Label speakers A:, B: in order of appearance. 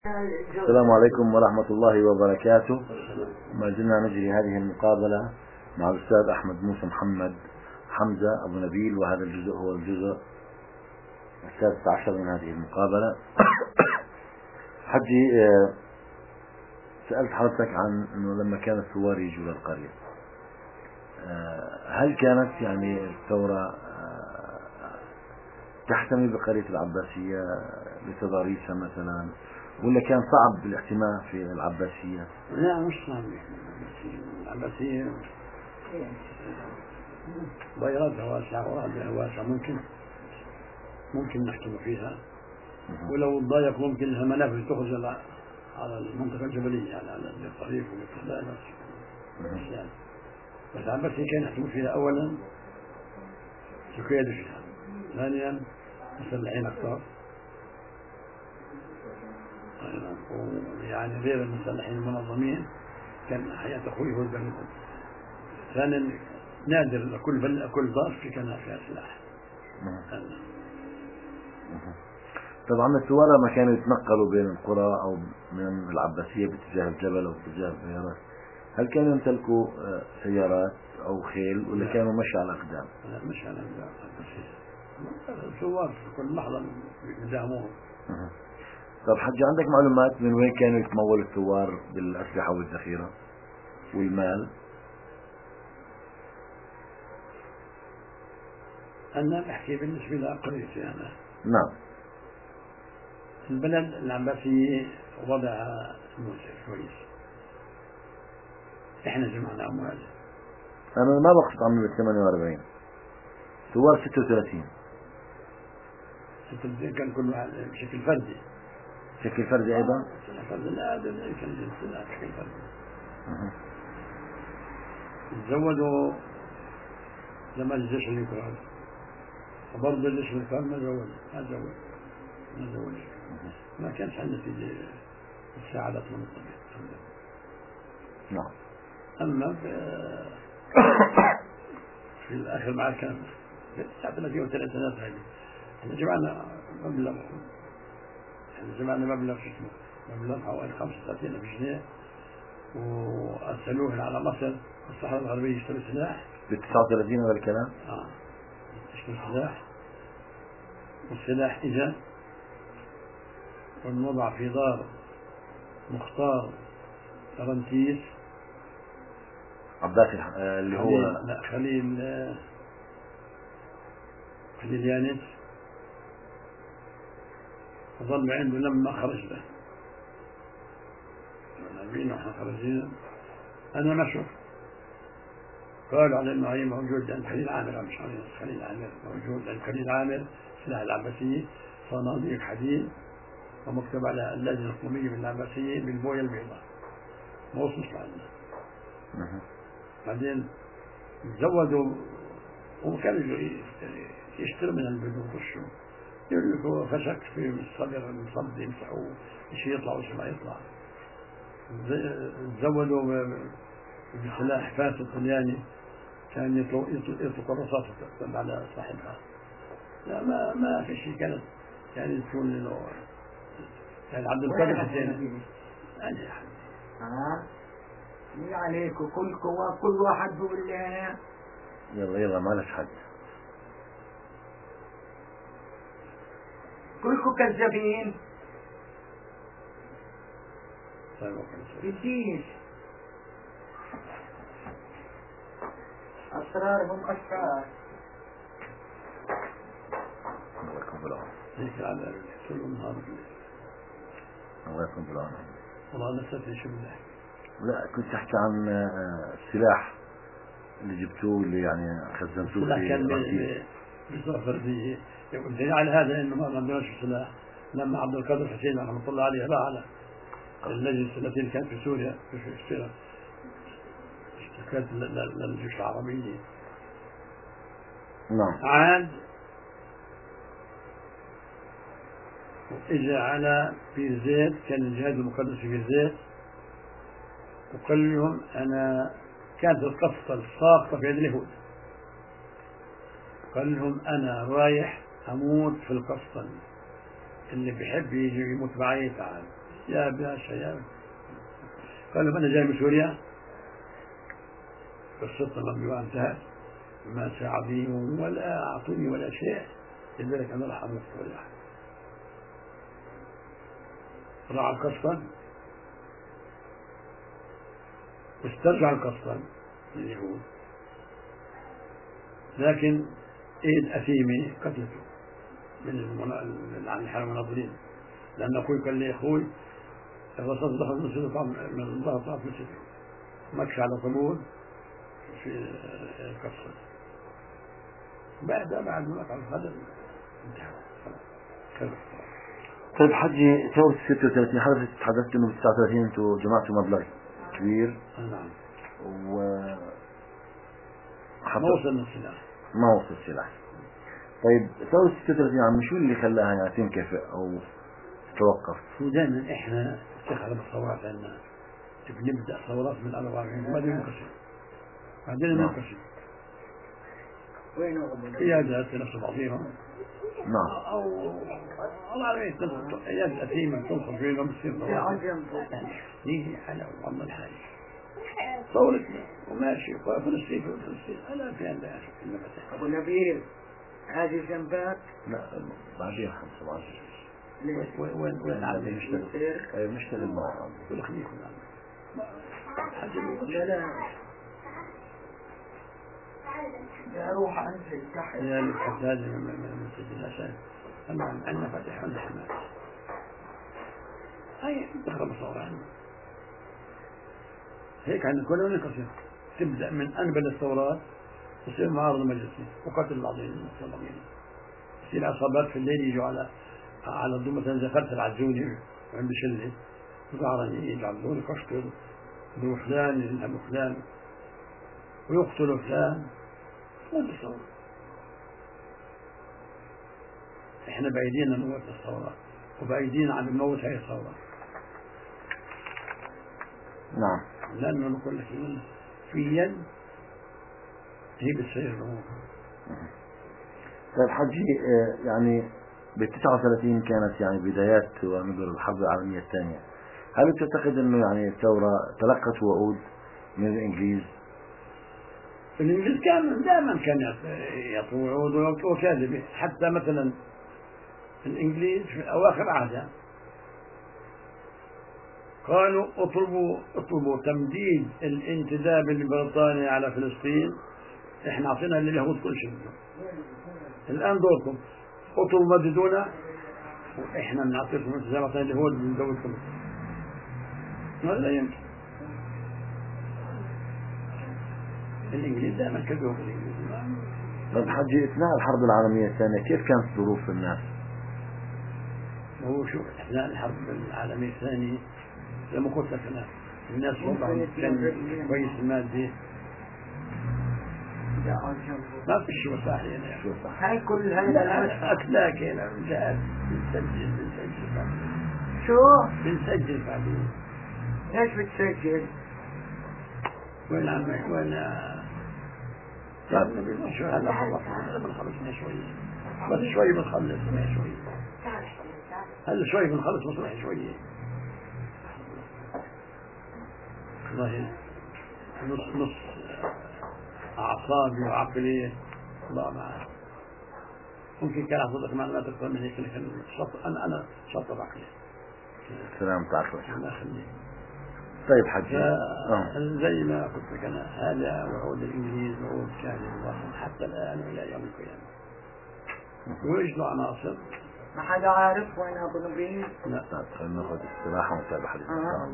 A: السلام عليكم ورحمة الله وبركاته. ما زلنا نجري هذه المقابلة مع الأستاذ أحمد موسى محمد حمزة أبو نبيل، وهذا الجزء هو الجزء السادس عشر من هذه المقابلة. حجي، سألت حضرتك عن أنه لما كان الثوار يجوا للقرية، هل كانت يعني الثورة تحتمي بقرية العباسية لتضاريسها مثلا، ولا كان صعب الاحتماء في العباسية؟
B: لا، مش صعب. العباسية ضيرتها واسعة ورادها واسعة، ممكن نحكم فيها، ولو ضيق ممكن لها منافذ تخرج على المنطقة الجبلية، على الطريق والإقبال. بس العباسية كان يحكم فيها أولا سكيد فيها، ثانيا مسلحين أكثر، يعني غير المسلحين المنظمين كان حياة أخوي هو البلد. ثانيا نادر كل ضعف كان فيها سلاح.
A: طبعا الثوار ما كانوا يتنقلوا بين القرى أو من العباسية باتجاه الجبل أو باتجاه السيارات، هل كانوا يمتلكوا سيارات أو خيل، ولا كانوا مشي على الأقدام؟
B: لا، مشي على الأقدام. الثوار في كل لحظة يداهمون.
A: طب حجي، عندك معلومات من وين كانوا يتمول الثوار بالأسلحة والذخيرة والمال؟
B: أنا بحكي بالنسبة لقريتي أنا.
A: نعم.
B: البلد العباسية وضعها كويس، إحنا جمعنا أموال.
A: أنا ما بقصد عن 48 ثوار 36
B: كان كل واحد بشكل فردي.
A: بشكل فردي أيضا؟
B: فردي، لا، كان جنس، لا، بشكل فردي. تزودوا زمان الجيش اليوكراني، وبرضه الجيش اليوكراني ما زود. ما كانش عندنا في مساعدات من الطبيعة.
A: نعم.
B: أما في الآخر بعد كان 39 و3 هذه احنا جمعنا مبلغ حوالي 35,000 جنيه، وأرسلوه على مصر والصحراء الغربية يشتروا سلاح.
A: ب 39 هذا الكلام؟
B: يشتروا سلاح، والسلاح إجا والوضع في دار مختار رنتيس
A: عباسي اللي هو
B: لا، خليل يانس، وظل عنده لما خرجنا. ونحن خرجنا أنا ما شوف، قالوا على أنه هي موجود عند خليل عامر، مش خليل عامر موجود عند خليل عامر سلاح العباسية، صناديق حديد ومكتوب على اللجنة القومية بالعباسية بالبوية البيضاء، ما وصلش لعنا. بعدين زودوا، وكانوا يشتروا من البنوك والشو، يقولوا فشك في الصدر المصد يمسحوا شيء يطلع وشيء ما يطلع. زودوا بسلاح فاس الطلياني كان يطلق الرصاص على صاحبها. لا، ما في شيء كانت يعني تكون له يعني عبد القادر حسين يعني
C: مين عليك كل واحد بيقول لي أنا
A: يلا ما لش حد،
C: كلكم كذابين.
B: بديش
C: أسرارهم أسرار.
A: الله يكون بالعون.
B: هيك على طول النهار.
A: الله يكون بالعون.
B: والله نسيت شو بدي.
A: لا، كنت أحكي عن السلاح اللي جبتوه، اللي يعني خزنتوه
B: السلاح
A: في
B: كان بصورة فردية. الدليل على هذا إنه ما عندناش سلاح. لما عبد القادر حسين رحمة الله عليه راح على اللجنة التي كانت في سوريا في اشتكت للجيش العربي.
A: نعم.
B: عاد إجا على بير زيت، كان الجهاد المقدس في بير زيت، وقال لهم أنا كانت القصة الساقطة في يد اليهود، قال لهم أنا رايح أموت في القصة، اللي بيحب يجي يموت معي تعال. يا باشا يا. قالوا أنا جاي من سوريا، قصتنا لما انتهت، ما ساعدني ولا أعطوني ولا شيء، لذلك أنا راح أموت ولا أحد. راح القسطن واسترجع القسطن لليهود، لكن إيد أثيمي قتلته من الحرم المناظرين، لأن أخوي قال لي أخوي الرصاص دخل من الظهر طاف من صدره، مكش على طبول في القسطن. بعد ما وقع القدر انتهى خلاص.
A: طيب حجي، ثورة 36 حضرتك تحدثت انه ب 39 انتم جمعتوا مبلغ كبير.
B: نعم.
A: ما
B: وصلنا السلاح.
A: ما وصل السلاح. طيب ثورة 36 عم شو اللي خلاها يعني تنكفئ او تتوقف؟
B: ودائما احنا استخدم الثورات عندنا، بنبدا ثورات من 44 بعدين ننقسم، بعدين ننقسم. قيادات نفس بعضهم.
A: نعم.
B: او الله عليك قيادة أثيمة تنصب فيهم تصير ثورات. نيجي على بعض الحاجة ثورتنا وماشي فلسطين أنا في عندها
C: أبو نبيل هذه جنبك؟
A: لا بعدين 15.
B: وين عبد
A: نشتغل نشتغل معه
B: كل خليكم
C: لا يا روح أنزل تحت
B: يا الحساد من سجل الأسد عندنا فتح عند حماس هاي تخرب صورة عندنا هيك عندنا كلنا ننقسم، تبدأ من أنبل الثورات تصير معارضة مجلسية وقتل العظيم المسلمين، يصير عصابات في الليل يجوا على الضوء، مثلا زفرت العزوني عند شلة ظهرني يجعلون يقشطوا ذو فلان يذهب فلان ويقتلوا فلان. هذا الثورة احنا بايدينا نموت الثورة وبايدينا عم نموت هاي الثورة.
A: نعم.
B: لأنه نقول لك في يد هي بتصير الأمور.
A: طيب حجي، يعني ب 39 كانت يعني بدايات ونقول الحرب العالمية الثانية، هل تعتقد انه يعني الثورة تلقت وعود من الانجليز؟
B: الانجليز كان دائما يعطوا وعود ويعطوا كاذبة، حتى مثلا الانجليز في اواخر عهدها قالوا اطلبوا تمديد الانتداب البريطاني على فلسطين، احنا اعطينا لليهود كل شيء، الان دوركم اطلبوا مددونا واحنا بنعطيكم انتدابات اليهود بندوركم. هذا لا يمكن. الانجليز دائما كذبوا الانجليز.
A: طيب حجي، اثناء الحرب العالمية الثانية كيف كانت ظروف الناس؟
B: هو شوف اثناء الحرب العالمية الثانية لما قلت لك انا الناس وضعهم كان كويس المادي، ما في شيء صح يعني.
A: شو صح؟
C: هاي كل هذا
B: أكلاك هنا جاءت بنسجل
C: شو؟
B: بنسجل بعدين.
C: ليش بتسجل؟
B: وين عمك وين يا ابني شو هلا خلصنا بنخلصنا شوي بس شوي بنخلص شوي هلا شوي بنخلص مصلحة شوي والله نص أعصابي وعقلي الله معه. ممكن كان أعطيك معلومات أكثر من هيك، لكن أنا شطب عقلي.
A: سلام تعرفك.
B: الله يخليك.
A: طيب حجي،
B: زي ما قلت لك أنا هذا وعود الإنجليز وعود كاذب واصل حتى الآن وإلى يوم القيامة. ويجدوا عناصر
C: ما حدا عارف وين أبو نبيل؟
B: لا.
A: خلينا ناخذ استراحة ونتابع حديثنا.